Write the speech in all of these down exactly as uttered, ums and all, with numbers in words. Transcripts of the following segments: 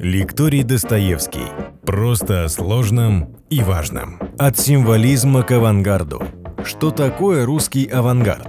Лекторий Достоевский. Просто о сложном и важном. От символизма к авангарду. Что такое русский авангард?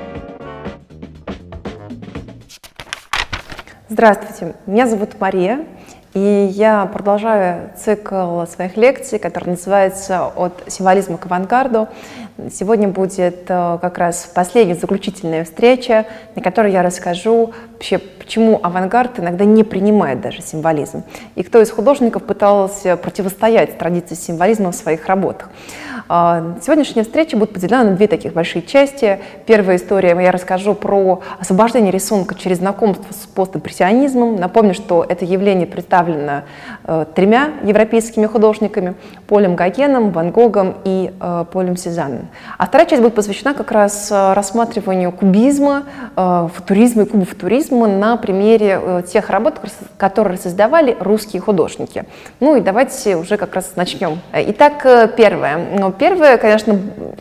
Здравствуйте, меня зовут Мария, и я продолжаю цикл своих лекций, который называется «От символизма к авангарду». Сегодня будет как раз последняя заключительная встреча, на которой я расскажу вообще, почему авангард иногда не принимает даже символизм, и кто из художников пытался противостоять традиции символизма в своих работах. Сегодняшняя встреча будет поделена на две таких большие части. Первая история, я расскажу про освобождение рисунка через знакомство с постимпрессионизмом. Напомню, что это явление представлено э, тремя европейскими художниками: Полем Гогеном, Ван Гогом и э, Полем Сезанном. А вторая часть будет посвящена как раз рассматриванию кубизма, э, футуризма и кубофутуризма на примере э, тех работ, которые создавали русские художники. Ну и давайте уже как раз начнем. Итак, первое. Первое, конечно,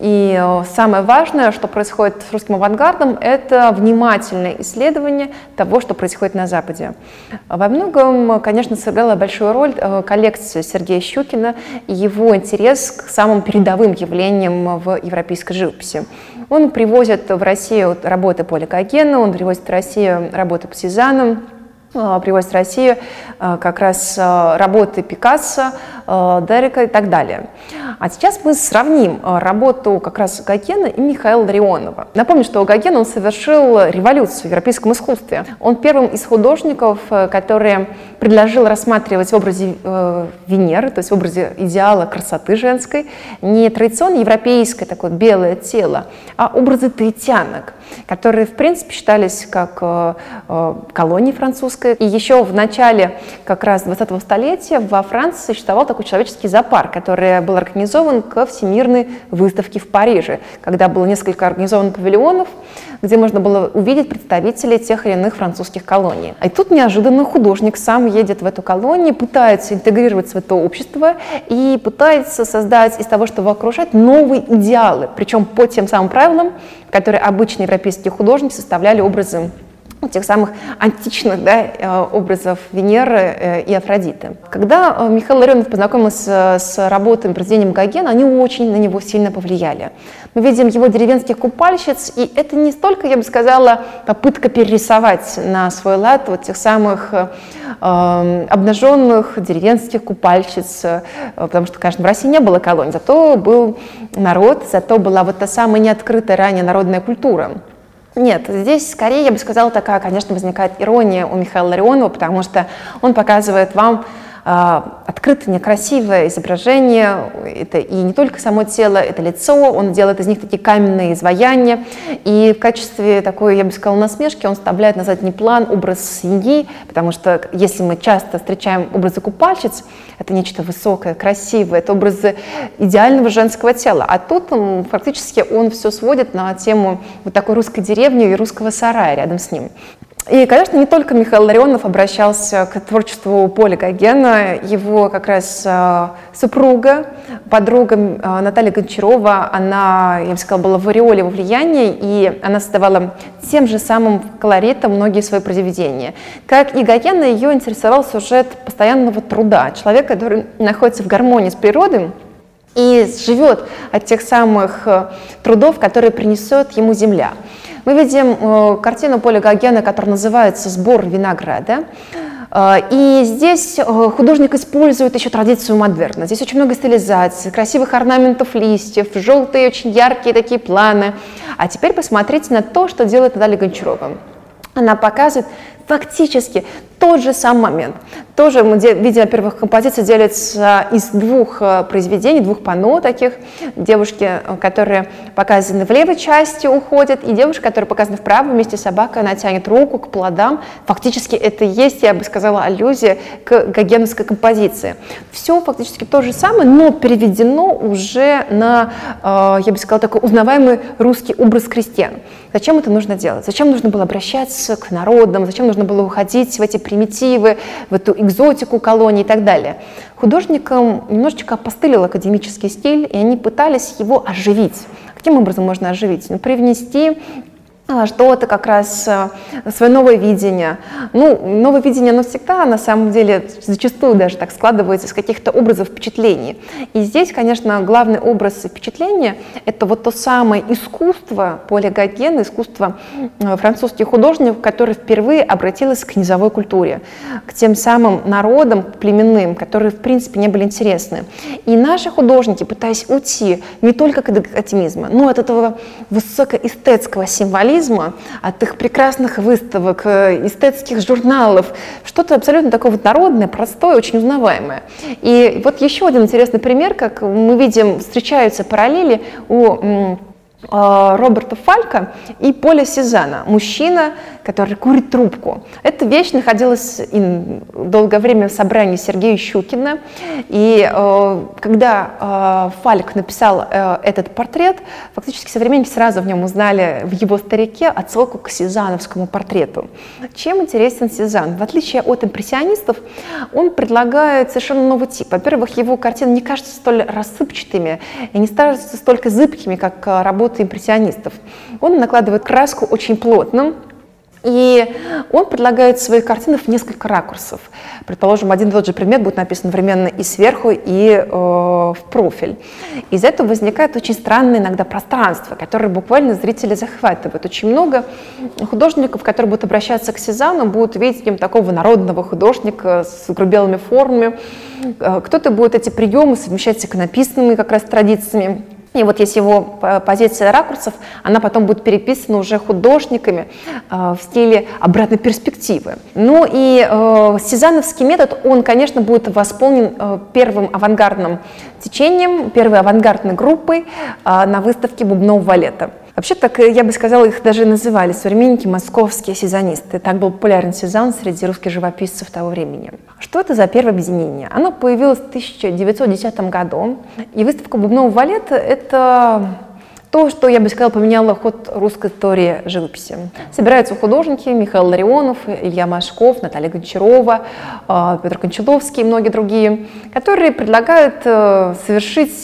и самое важное, что происходит с русским авангардом, это внимательное исследование того, что происходит на Западе. Во многом, конечно, сыграла большую роль коллекция Сергея Щукина и его интерес к самым передовым явлениям в европейской живописи. Он привозит в Россию работы Поля Гогена, он привозит в Россию работы по Сезанну, привозит в Россию как раз работы Пикассо, Дерека и так далее. А сейчас мы сравним работу как раз Гогена и Михаила Ларионова. Напомню, что Гоген он совершил революцию в европейском искусстве. Он первым из художников, который предложил рассматривать в образе э, Венеры, то есть в образе идеала красоты женской, не традиционно европейское такое белое тело, а образы таитянок, которые, в принципе, считались как э, э, колонией французской. И еще в начале как раз двадцатого столетия во Франции существовал такой человеческий зоопарк, который был организован ко Всемирной выставке в Париже, когда было несколько организовано павильонов, где можно было увидеть представителей тех или иных французских колоний. И тут неожиданно художник сам едет в эту колонию, пытается интегрироваться в это общество и пытается создать из того, что его окружает, новые идеалы, причем по тем самым правилам, которые обычные европейские художники составляли образы тех самых античных, да, образов Венеры и Афродиты. Когда Михаил Ларионов познакомился с работами, произведением Гогена, они очень на него сильно повлияли. Мы видим его деревенских купальщиц, и это не столько, я бы сказала, попытка перерисовать на свой лад вот тех самых э, обнаженных деревенских купальщиц, э, потому что, конечно, в России не было колоний, зато был народ, зато была вот та самая неоткрытая ранее народная культура. Нет, здесь скорее, я бы сказала, такая, конечно, возникает ирония у Михаила Ларионова, потому что он показывает вам э, открытое, некрасивое изображение. Это и не только само тело, это лицо, он делает из них такие каменные изваяния. И в качестве такой, я бы сказала, насмешки он вставляет на задний план образ свиньи, потому что если мы часто встречаем образы купальщиц, это нечто высокое, красивое, это образы идеального женского тела. А тут он, фактически он все сводит на тему вот такой русской деревни и русского сарая рядом с ним. И, конечно, не только Михаил Ларионов обращался к творчеству Поля Гогена, его как раз э, супруга, подруга э, Наталья Гончарова, она, я бы сказала, была в ореоле его влияния, и она создавала тем же самым колоритом многие свои произведения. Как и Гогена, ее интересовал сюжет постоянного труда, человек, который находится в гармонии с природой и живет от тех самых трудов, которые принесет ему земля. Мы видим э, картину Поля Гогена, которая называется «Сбор винограда». Э, и здесь э, художник использует еще традицию модерна. Здесь очень много стилизаций, красивых орнаментов листьев, желтые, очень яркие такие планы. А теперь посмотрите на то, что делает Наталья Гончарова. Она показывает фактически тот же самый момент. Тоже мы видим, во-первых, композиция делится из двух произведений, двух панно таких. Девушки, которые показаны в левой части, уходят, и девушка, которая показана в правой, вместе с собакой, она тянет руку к плодам. Фактически это и есть, я бы сказала, аллюзия к гогеновской композиции. Все фактически то же самое, но переведено уже на, я бы сказала, такой узнаваемый русский образ крестьян. Зачем это нужно делать? Зачем нужно было обращаться к народам? Зачем нужно было уходить в эти примитивы, в эту экзотику колонии и так далее? Художникам немножечко опостылил академический стиль, и они пытались его оживить. Каким образом можно оживить? Ну, привнести что-то как раз свое новое видение. Ну, новое видение, оно всегда, на самом деле, зачастую даже так складывается из каких-то образов впечатлений. И здесь, конечно, главный образ впечатления – это вот то самое искусство Поля Гогена, искусство французских художников, которое впервые обратилось к низовой культуре, к тем самым народам племенным, которые, в принципе, не были интересны. И наши художники, пытаясь уйти не только от оптимизма, но и от этого высокоэстетского символизма, от их прекрасных выставок, эстетских журналов, что-то абсолютно такое вот народное, простое, очень узнаваемое. И вот еще один интересный пример, как мы видим, встречаются параллели у Роберта Фалька и Поля Сезанна, мужчина, который курит трубку. Эта вещь находилась долгое время в собрании Сергея Щукина, и э, когда э, Фальк написал э, этот портрет, фактически современники сразу в нем узнали в его старике отсылку к сезанновскому портрету. Чем интересен Сезанн? В отличие от импрессионистов, он предлагает совершенно новый тип. Во-первых, его картины не кажутся столь рассыпчатыми и не кажутся столько зыбкими, как работа импрессионистов. Он накладывает краску очень плотно, и он предлагает свои картины в несколько ракурсов. Предположим, один и тот же предмет будет написан одновременно и сверху, и э, в профиль. Из этого возникает очень странное иногда пространство, которое буквально зрители захватывает. Очень много художников, которые будут обращаться к Сезанну, будут видеть в нем такого народного художника с грубелыми формами. Кто-то будет эти приемы совмещать с иконописными как раз традициями. И вот есть его позиция ракурсов, она потом будет переписана уже художниками э, в стиле обратной перспективы. Ну и э, сезанновский метод, он, конечно, будет восполнен э, первым авангардным течением, первой авангардной группой э, на выставке бубнового лета. Вообще, так я бы сказала, их даже называли современники московские сезонисты. Так был популярен Сезанн среди русских живописцев того времени. Что это за первое объединение? Оно появилось в тысяча девятьсот десятом году, и выставка бубнового лета – это то, что, я бы сказала, поменяло ход русской истории живописи. Собираются художники Михаил Ларионов, Илья Машков, Наталья Гончарова, Петр Кончаловский и многие другие, которые предлагают совершить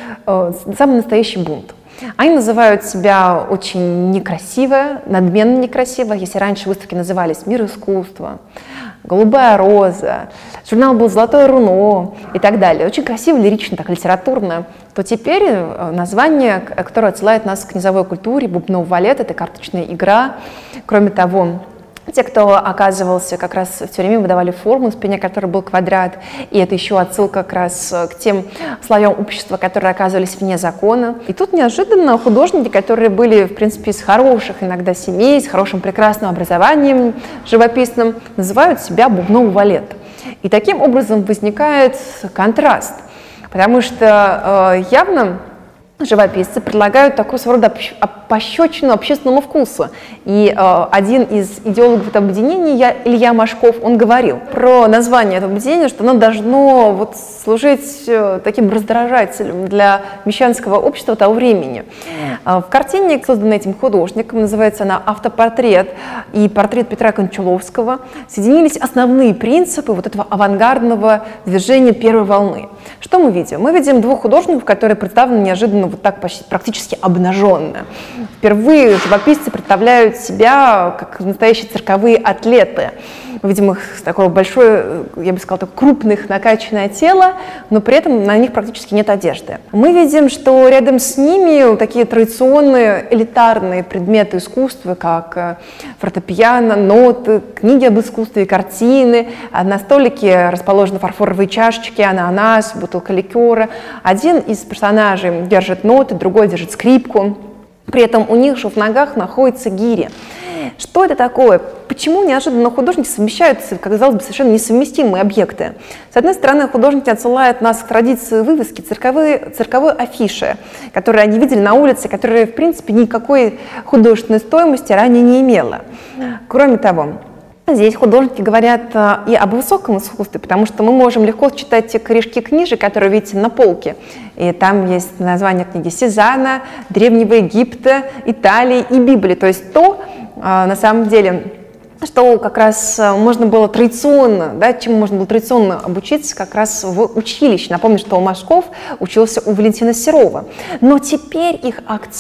самый настоящий бунт. Они называют себя очень некрасиво, надменно некрасиво. Если раньше выставки назывались «Мир искусства», «Голубая роза», журнал был «Золотое руно» и так далее. Очень красиво, лирично, так литературно. То теперь название, которое отсылает нас к низовой культуре, бубнового лета, это карточная игра. Кроме того, те, кто оказывался как раз в тюрьме, выдавали форму, на спине которой был квадрат, и это еще отсылка как раз к тем слоям общества, которые оказывались вне закона. И тут неожиданно художники, которые были, в принципе, из хороших иногда семей, с хорошим прекрасным образованием живописным, называют себя бубнового лета. И таким образом возникает контраст, потому что э, явно живописцы предлагают такую своего рода пощечину общественному вкусу. И э, один из идеологов этого объединения, Илья Машков, он говорил про название этого объединения, что оно должно вот служить э, таким раздражателем для мещанского общества того времени. Э, в картине, созданной этим художником, называется она «Автопортрет» и «Портрет Петра Кончаловского», соединились основные принципы вот этого авангардного движения первой волны. Что мы видим? Мы видим двух художников, которые представлены неожиданно вот так почти, практически обнаженно. Впервые живописцы представляют себя как настоящие цирковые атлеты. Мы видим их такое большое, я бы сказала, так, крупных, накачанное тело, но при этом на них практически нет одежды. Мы видим, что рядом с ними такие традиционные элитарные предметы искусства, как фортепиано, ноты, книги об искусстве, картины. На столике расположены фарфоровые чашечки, ананас, бутылка ликера. Один из персонажей держит ноты, другой держит скрипку. При этом у них же в ногах находится гиря. Что это такое? Почему неожиданно художники совмещают, казалось бы, совершенно несовместимые объекты? С одной стороны, художники отсылают нас к традиции вывески, цирковые, цирковой афиши, которые они видели на улице, которые, в принципе, никакой художественной стоимости ранее не имела. Кроме того, здесь художники говорят и об высоком искусстве, потому что мы можем легко читать те корешки книжек, которые видите на полке. И там есть названия книги Сезанна, Древнего Египта, Италии и Библии. То есть то, на самом деле, что как раз можно было традиционно, да, чему можно было традиционно обучиться как раз в училище. Напомню, что Машков учился у Валентина Серова. Но теперь их акцент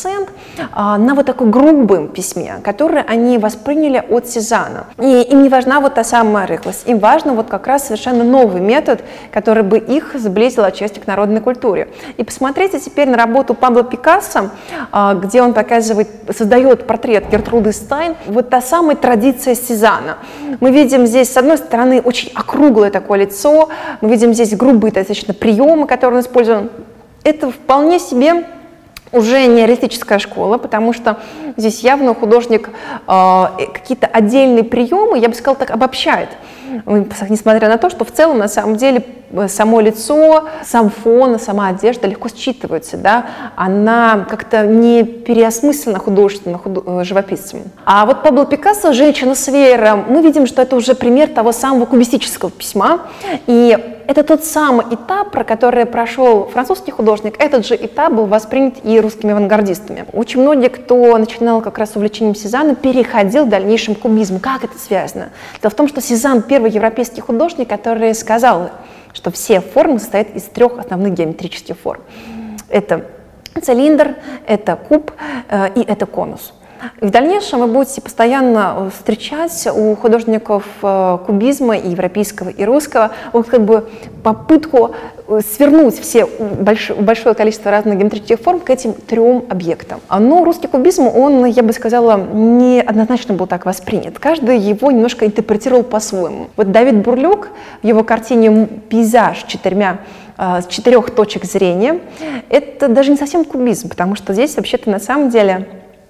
на вот таком грубом письме, которое они восприняли от Сезанна. И им не важна вот та самая рыхлость, им важно вот как раз совершенно новый метод, который бы их сблизил отчасти к народной культуре. И посмотрите теперь на работу Пабло Пикассо, где он показывает, создает портрет Гертруды Стайн, вот та самая традиция Сезанна. Мы видим здесь, с одной стороны, очень округлое такое лицо, мы видим здесь грубые достаточно приемы, которые он использует. Это вполне себе уже не реалистическая школа, потому что здесь явно художник э, какие-то отдельные приемы, я бы сказала, так обобщает, несмотря на то, что в целом на самом деле само лицо, сам фон, сама одежда легко считываются, да, она как-то не переосмыслена художественно худо- живописцем. А вот Пабло Пикассо «Женщина с веером», мы видим, что это уже пример того самого кубистического письма, и это тот самый этап, про который прошел французский художник, этот же этап был воспринят и русскими авангардистами. Очень многие, кто начинал как раз с увлечением Сезанна, переходил в дальнейшем к кубизму. Как это связано? Дело в том, что Сезанн — первый европейский художник, который сказал, что все формы состоят из трех основных геометрических форм. Это цилиндр, это куб э, и это конус. И в дальнейшем вы будете постоянно встречать у художников кубизма, и европейского, и русского, вот как бы попытку свернуть все большое, большое количество разных геометрических форм к этим трем объектам. Но русский кубизм, он, я бы сказала, не однозначно был так воспринят. Каждый его немножко интерпретировал по-своему. Вот Давид Бурлюк в его картине «Пейзаж» четырьмя с четырех точек зрения, это даже не совсем кубизм, потому что здесь вообще-то на самом деле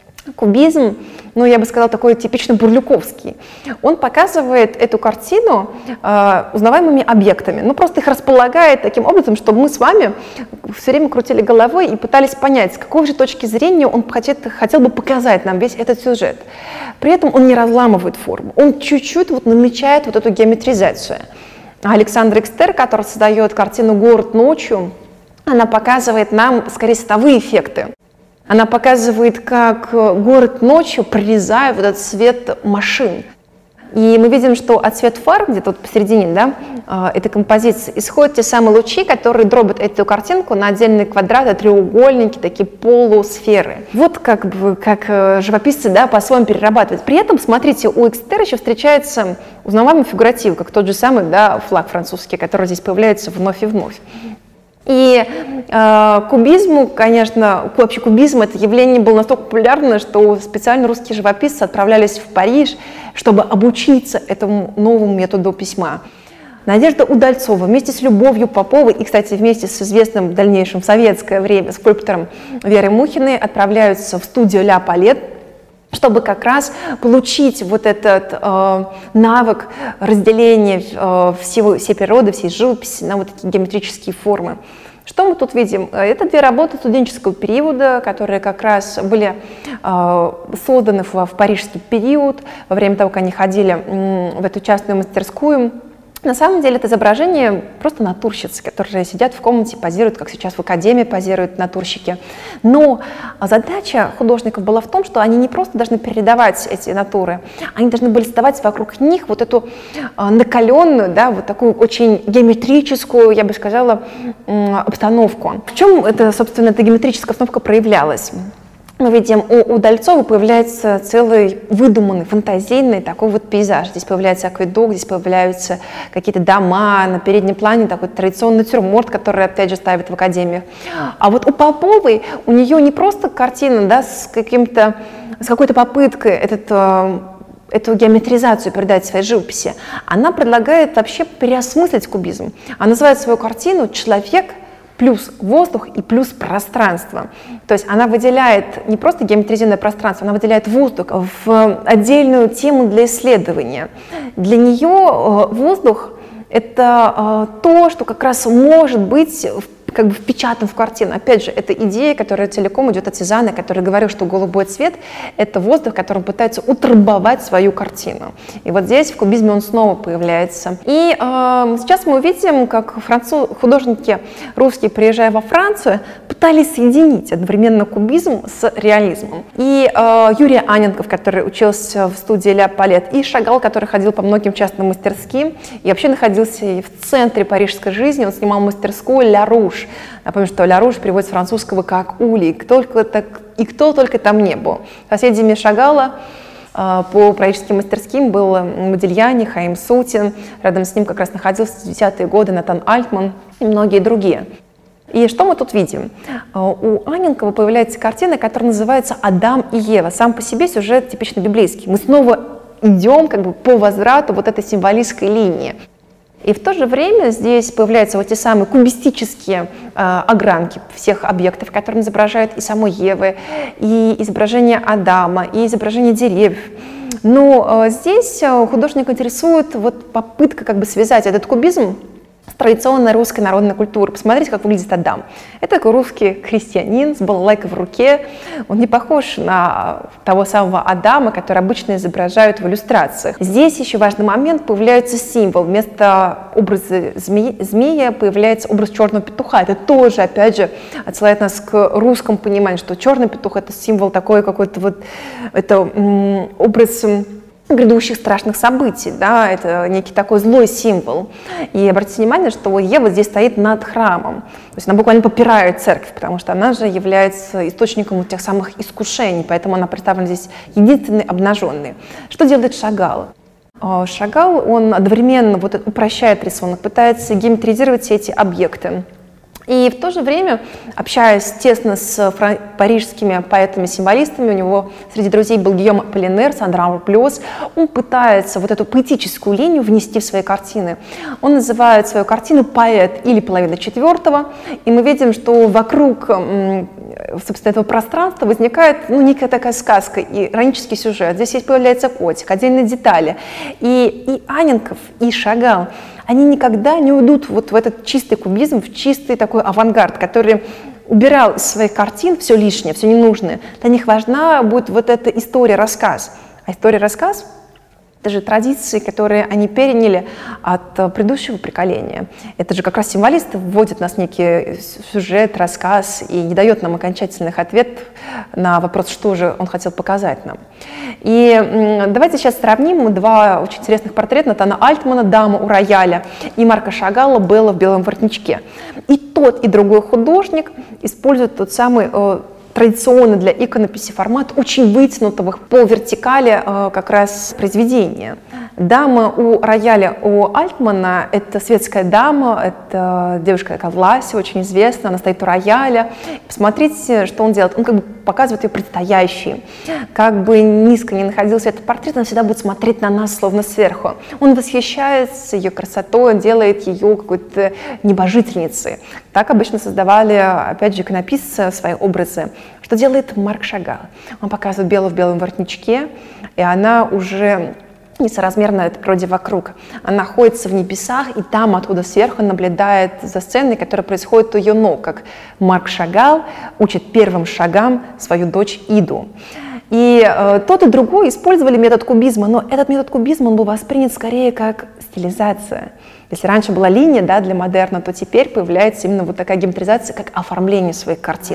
кубизм, ну, я бы сказала, такой типично бурлюковский. Он показывает эту картину э, узнаваемыми объектами, ну, просто их располагает таким образом, чтобы мы с вами все время крутили головой и пытались понять, с какой же точки зрения он хотел, хотел бы показать нам весь этот сюжет. При этом он не разламывает форму, он чуть-чуть вот намечает вот эту геометризацию. Александр Экстер, который создает картину «Город ночью», она показывает нам скорее световые эффекты. Она показывает, как город ночью прорезает вот этот свет машин. И мы видим, что от свет фар, где-то вот посередине, да, этой композиции, исходят те самые лучи, которые дробят эту картинку на отдельные квадраты, треугольники, такие полусферы. Вот как бы, как живописцы, да, по-своему перерабатывают. При этом, смотрите, у Экстера еще встречается узнаваемый фигуратив, как тот же самый, да, флаг французский, который здесь появляется вновь и вновь. И э, кубизму, конечно, вообще кубизм, это явление было настолько популярно, что специально русские живописцы отправлялись в Париж, чтобы обучиться этому новому методу письма. Надежда Удальцова вместе с Любовью Поповой и, кстати, вместе с известным в дальнейшем в советское время скульптором Верой Мухиной отправляются в студию Ля Палет, чтобы как раз получить вот этот э, навык разделения э, всего, всей природы, всей живописи на вот такие геометрические формы. Что мы тут видим? Это две работы студенческого периода, которые как раз были э, созданы в, в парижский период, во время того, как они ходили э, в эту частную мастерскую. На самом деле это изображение просто натурщицы, которые сидят в комнате, позируют, как сейчас в академии позируют натурщики. Но задача художников была в том, что они не просто должны передавать эти натуры, они должны были создавать вокруг них вот эту накаленную, да, вот такую очень геометрическую, я бы сказала, обстановку. В чем это, собственно, эта геометрическая обстановка проявлялась? Мы видим, у Удальцова появляется целый выдуманный, фантазийный такой вот пейзаж. Здесь появляется акведук, здесь появляются какие-то дома, на переднем плане такой традиционный натюрморт, который, опять же, ставят в академии. А вот у Поповой, у нее не просто картина, да, с, каким-то, с какой-то попыткой этот, эту геометризацию передать в своей живописи, она предлагает вообще переосмыслить кубизм. Она называет свою картину «Человек плюс воздух и плюс пространство». То есть она выделяет не просто геометризированное пространство, она выделяет воздух в отдельную тему для исследования. Для нее воздух — это то, что как раз может быть как бы впечатан в картину. Опять же, это идея, которая целиком идет от Сезанна, который говорил, что голубой цвет — это воздух, которым пытается утрамбовать свою картину. И вот здесь в кубизме он снова появляется. И э, сейчас мы увидим, как француз, художники русские, приезжая во Францию, пытались соединить одновременно кубизм с реализмом. И э, Юрий Анненков, который учился в студии Ля Палет, и Шагал, который ходил по многим частным мастерским, и вообще находился и в центре парижской жизни, он снимал мастерскую «Ля Руж». Напомню, что «Ля Руж» переводится с французского как «улей». Только так и кто только там не был. Соседями Шагала по пророческим мастерским был Модильяни, Хаим Сутин, рядом с ним как раз находился в десятые годы Натан Альтман и многие другие. И что мы тут видим? У Анненкова появляется картина, которая называется «Адам и Ева». Сам по себе сюжет типично библейский. Мы снова идем как бы по возврату вот этой символистской линии. И в то же время здесь появляются вот те самые кубистические э, огранки всех объектов, которые изображают и самой Евы, и изображение Адама, и изображение деревьев. Но э, здесь художник интересует вот попытка как бы связать этот кубизм с традиционной русской народной культурой. Посмотрите, как выглядит Адам. Это такой русский крестьянин с балалайкой в руке. Он не похож на того самого Адама, который обычно изображают в иллюстрациях. Здесь еще важный момент, появляется символ. Вместо образа змеи, змея появляется образ черного петуха. Это тоже, опять же, отсылает нас к русскому пониманию, что черный петух — это символ такой какой-то вот, это м, образ грядущих страшных событий, да, это некий такой злой символ. И обратите внимание, что Ева здесь стоит над храмом, то есть она буквально попирает церковь, потому что она же является источником вот тех самых искушений, поэтому она представлена здесь единственной обнаженной. Что делает Шагал? Шагал, он одновременно вот упрощает рисунок, пытается геометризировать все эти объекты. И в то же время, общаясь тесно с парижскими поэтами-символистами, у него среди друзей был Гийом Аполлинер, Сандра Плюс, он пытается вот эту поэтическую линию внести в свои картины. Он называет свою картину «Поэт» или «Половина четвертого», и мы видим, что вокруг, собственно, этого пространства возникает ну, некая такая сказка, иронический сюжет. Здесь есть, появляется котик, отдельные детали. И, и Анненков, и Шагал, они никогда не уйдут вот в этот чистый кубизм, в чистый такой авангард, который убирал из своих картин все лишнее, все ненужное. Для них важна будет вот эта история-рассказ. А история-рассказ — это же традиции, которые они переняли от предыдущего поколения. Это же как раз символисты вводят нас в некий сюжет, рассказ и не дает нам окончательных ответов на вопрос, что же он хотел показать нам. И давайте сейчас сравним два очень интересных портрета Натана Альтмана «Дама у рояля» и Марка Шагала «Белла в белом воротничке». И тот, и другой художник используют тот самый традиционный для иконописи формат очень вытянутого по вертикали э, как раз произведения. Дама у рояля у Альтмана — это светская дама, это девушка такая власть, очень известная, она стоит у рояля. Посмотрите, что он делает. Он как бы показывает ее предстоящей. Как бы низко ни находился этот портрет, он всегда будет смотреть на нас словно сверху. Он восхищается ее красотой, он делает ее какой-то небожительницей. Так обычно создавали, опять же, иконописцы свои образы. Что делает Марк Шагал? Он показывает Беллу в белом воротничке, и она уже несоразмерно этой природе вокруг. Она находится в небесах, и там, откуда сверху, наблюдает за сценой, которая происходит у ее ног, как Марк Шагал учит первым шагам свою дочь Иду. И э, тот и другой использовали метод кубизма, но этот метод кубизма он был воспринят скорее как стилизация. Если раньше была линия, да, для модерна, то теперь появляется именно вот такая геометризация, как оформление своих картин.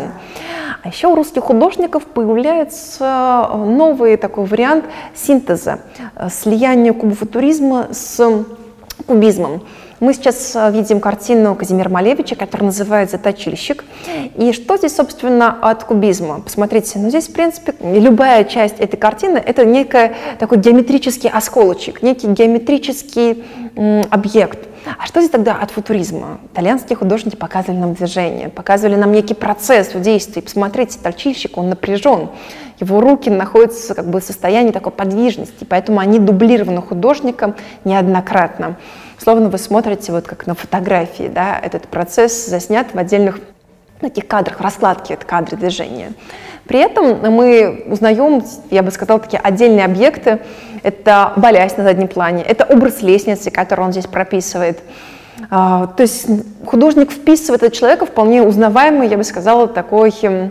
А еще у русских художников появляется новый такой вариант синтеза, слияния кубофутуризма с кубизмом. Мы сейчас видим картину Казимира Малевича, которая называется «Точильщик». И что здесь, собственно, от кубизма? Посмотрите, ну здесь, в принципе, любая часть этой картины — это некий такой геометрический осколочек, некий геометрический м, объект. А что здесь тогда от футуризма? Итальянские художники показывали нам движение, показывали нам некий процесс в действии. Посмотрите, точильщик, он напряжен. Его руки находятся как бы в состоянии такой подвижности, поэтому они дублированы художником неоднократно. Словно вы смотрите вот как на фотографии, да, этот процесс заснят в отдельных таких кадрах, раскладки — это кадры движения. При этом мы узнаем, я бы сказала, такие отдельные объекты. Это балясь на заднем плане, это образ лестницы, который он здесь прописывает. То есть художник вписывает этого человека вполне узнаваемый, я бы сказала, такой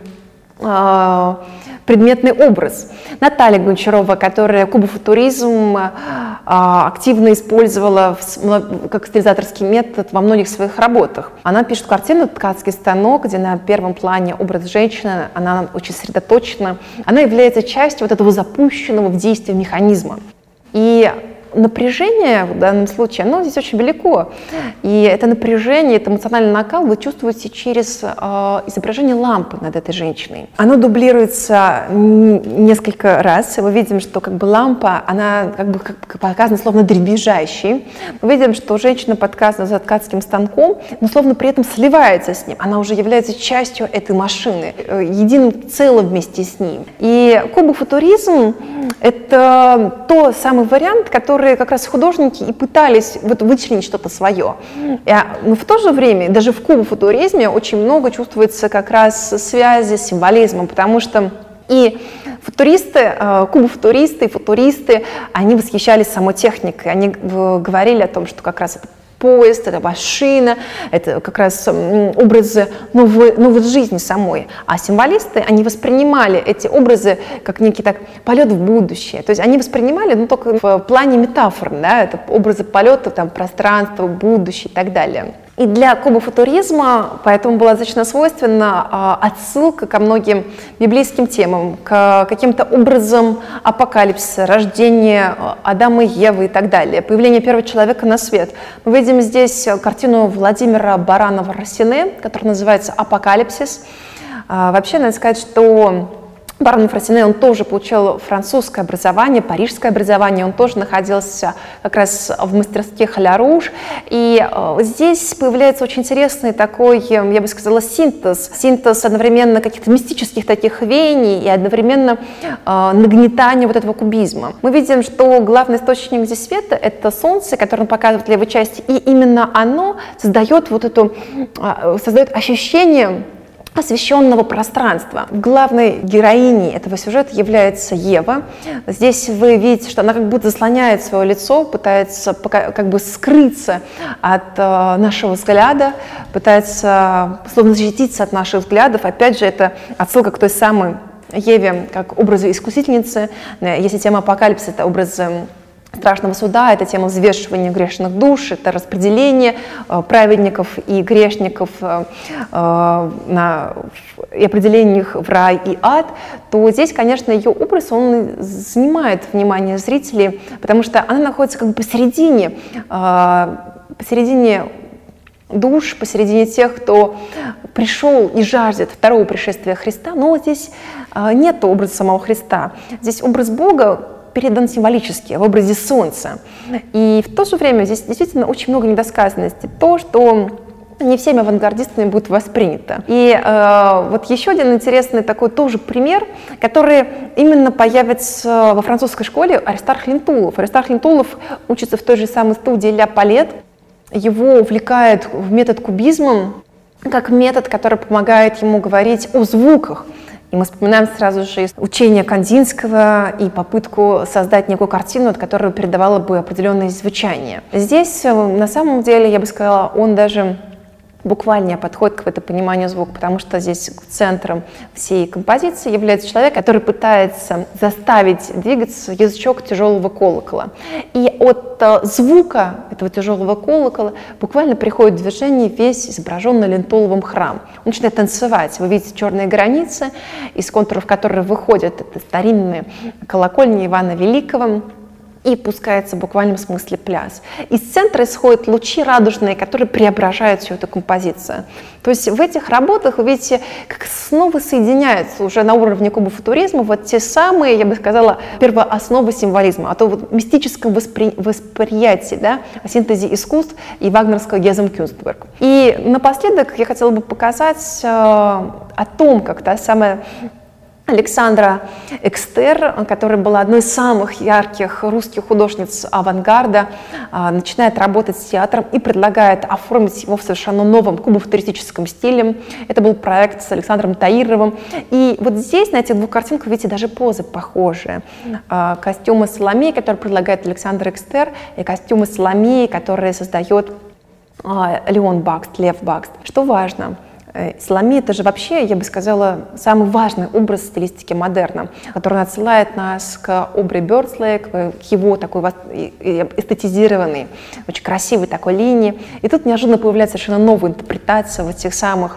предметный образ. Наталья Гончарова, которая кубофутуризм а, активно использовала в, как стилизаторский метод во многих своих работах. Она пишет картину «Ткацкий станок», где на первом плане образ женщины, она очень сосредоточена. Она является частью вот этого запущенного в действие механизма. И напряжение в данном случае, оно здесь очень велико. И это напряжение, это эмоциональный накал вы чувствуете через э, изображение лампы над этой женщиной. Оно дублируется несколько раз. Мы видим, что как бы лампа, она как бы как показана словно дребезжащей. Мы видим, что женщина показана за ткацким станком, но словно при этом сливается с ним. Она уже является частью этой машины, единым целым вместе с ним. И кубофутуризм — это тот самый вариант, который как раз художники и пытались вот вычленить что-то свое. Но в то же время, даже в кубофутуризме очень много чувствуется как раз связи с символизмом, потому что и футуристы, кубофутуристы и футуристы, они восхищались самой техникой, они говорили о том, что как раз это поезд, это машина, это как раз образы новой, новой жизни самой. А символисты, они воспринимали эти образы как некий так полет в будущее. То есть они воспринимали, ну, только в плане метафор, да, это образы полета, там, пространства, будущее и так далее. И для кубофутуризма поэтому была достаточно свойственна а, отсылка ко многим библейским темам, к каким-то образам апокалипсиса, рождения Адама и Евы и так далее, появление первого человека на свет. Мы видим здесь картину Владимира Баранова-Рассене, которая называется «Апокалипсис». А, вообще, надо сказать, что Баранов-Рассене, он тоже получил французское образование, парижское образование, он тоже находился как раз в мастерских Ля Руж. И э, здесь появляется очень интересный такой, я бы сказала, синтез. Синтез одновременно каких-то мистических таких веяний и одновременно э, нагнетания вот этого кубизма. Мы видим, что главный источник здесь света — это солнце, которое он показывает в левой части, и именно оно создает вот эту, э, создает ощущение освещенного пространства. Главной героиней этого сюжета является Ева. Здесь вы видите, что она как будто заслоняет свое лицо, пытается как бы скрыться от э, нашего взгляда, пытается словно защититься от наших взглядов. Опять же, это отсылка к той самой Еве, как образу искусительницы. Если тема апокалипсиса — это образ страшного суда, это тема взвешивания грешных душ, это распределение э, праведников и грешников э, э, на, и определение их в рай и ад, то здесь, конечно, ее образ, он занимает внимание зрителей, потому что она находится как бы посередине, э, посередине душ, посередине тех, кто пришел и жаждет второго пришествия Христа, но здесь э, нет образа самого Христа, здесь образ Бога передан символически, в образе солнца. И в то же время здесь действительно очень много недосказанности. То, что не всеми авангардистами будет воспринято. И э, вот еще один интересный такой тоже пример, который именно появится во французской школе, Аристарх Лентулов. Аристарх Лентулов учится в той же самой студии Ля Палет. Его увлекает в метод кубизма как метод, который помогает ему говорить о звуках. И мы вспоминаем сразу же учение Кандинского и попытку создать некую картину, от которой передавала бы определенное звучание. Здесь, на самом деле, я бы сказала, он даже буквальнее подходит к этому пониманию звука, потому что здесь центром всей композиции является человек, который пытается заставить двигаться язычок тяжелого колокола. И от звука этого тяжелого колокола буквально приходит в движение весь изображенный Лентуловым храм. Он начинает танцевать. Вы видите черные границы, из контуров которых выходят это старинные колокольни Ивана Великого, и пускается в буквальном смысле пляс. Из центра исходят лучи радужные, которые преображают всю эту композицию. То есть в этих работах вы видите, как снова соединяются уже на уровне кубофутуризма вот те самые, я бы сказала, первоосновы символизма, а то вот мистическом воспри... восприятии, да, о синтезе искусств и вагнерского Gesamtkunstwerk. И напоследок я хотела бы показать э, о том, как та самая Александра Экстер, которая была одной из самых ярких русских художниц авангарда, начинает работать с театром и предлагает оформить его в совершенно новом кубофутуристическом стиле. Это был проект с Александром Таировым. И вот здесь, на этих двух картинках, видите, даже позы похожие. Костюмы Соломеи, которые предлагает Александр Экстер, и костюмы Соломеи, которые создает Леон Бакст, Лев Бакст. Что важно? Соломея — это же вообще, я бы сказала, самый важный образ стилистики модерна, который отсылает нас к Обри Бёрдслей, к его такой эстетизированной, очень красивой такой линии. И тут неожиданно появляется совершенно новая интерпретация вот тех самых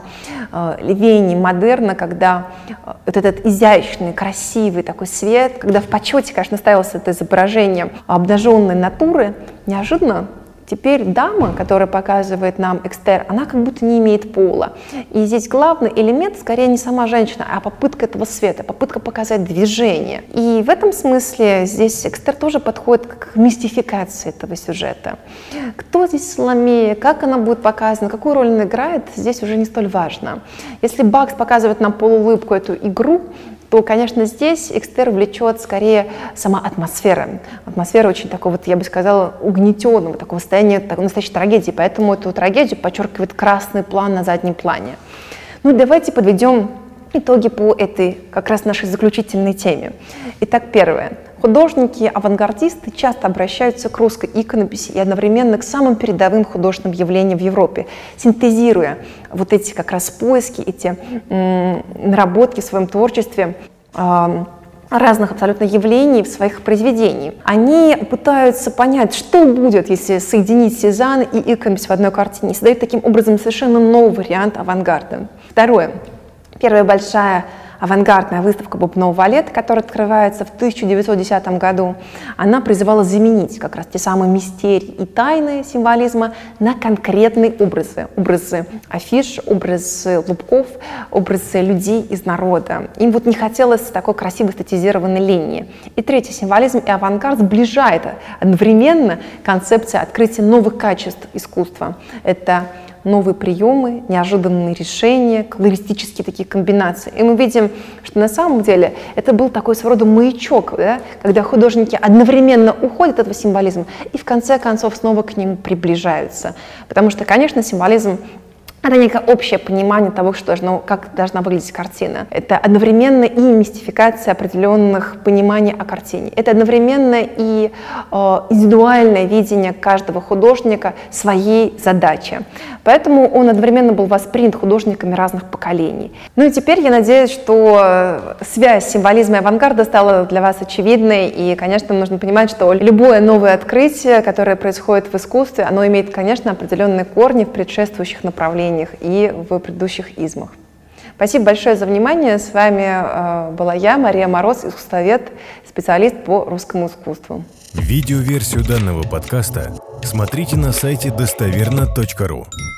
веяний модерна, когда вот этот изящный, красивый такой свет, когда в почете, конечно, ставилось это изображение обнаженной натуры, неожиданно теперь дама, которая показывает нам экстер, она как будто не имеет пола. И здесь главный элемент скорее не сама женщина, а попытка этого света, попытка показать движение. И в этом смысле здесь экстер тоже подходит к мистификации этого сюжета. Кто здесь Саломея, как она будет показана, какую роль она играет, здесь уже не столь важно. Если Бакс показывает нам полуулыбку, эту игру, то, конечно, здесь экстер влечет скорее сама атмосфера. Атмосфера очень такого, вот, я бы сказала, угнетенного, такого состояния, такой настоящей трагедии. Поэтому эту трагедию подчеркивает красный план на заднем плане. Ну, давайте подведем итоги по этой как раз нашей заключительной теме. Итак, первое. Художники-авангардисты часто обращаются к русской иконописи и одновременно к самым передовым художественным явлениям в Европе, синтезируя вот эти как раз поиски, эти м, наработки в своем творчестве э, разных абсолютно явлений в своих произведениях. Они пытаются понять, что будет, если соединить Сезанн и иконопись в одной картине, и создают таким образом совершенно новый вариант авангарда. Второе. Первая большая авангардная выставка бубнового балета, которая открывается в тысяча девятьсот десятом году, она призывала заменить как раз те самые мистерии и тайны символизма на конкретные образы. Образы афиш, образы лубков, образы людей из народа. Им вот не хотелось такой красивой статизированной линии. И третий, символизм и авангард сближает одновременно концепция открытия новых качеств искусства. Это новые приемы, неожиданные решения, колористические такие комбинации. И мы видим, что на самом деле это был такой своего рода маячок, да, когда художники одновременно уходят от этого символизма и в конце концов снова к нему приближаются. Потому что, конечно, символизм — это некое общее понимание того, что должно, как должна выглядеть картина. Это одновременно и мистификация определенных пониманий о картине. Это одновременно и э, индивидуальное видение каждого художника своей задачи. Поэтому он одновременно был воспринят художниками разных поколений. Ну и теперь я надеюсь, что связь символизма и авангарда стала для вас очевидной. И, конечно, нужно понимать, что любое новое открытие, которое происходит в искусстве, оно имеет, конечно, определенные корни в предшествующих направлениях и в предыдущих измах. Спасибо большое за внимание. С вами э, была я, Мария Мороз, искусствовед, специалист по русскому искусству. Видеоверсию данного подкаста смотрите на сайте достоверно точка ру.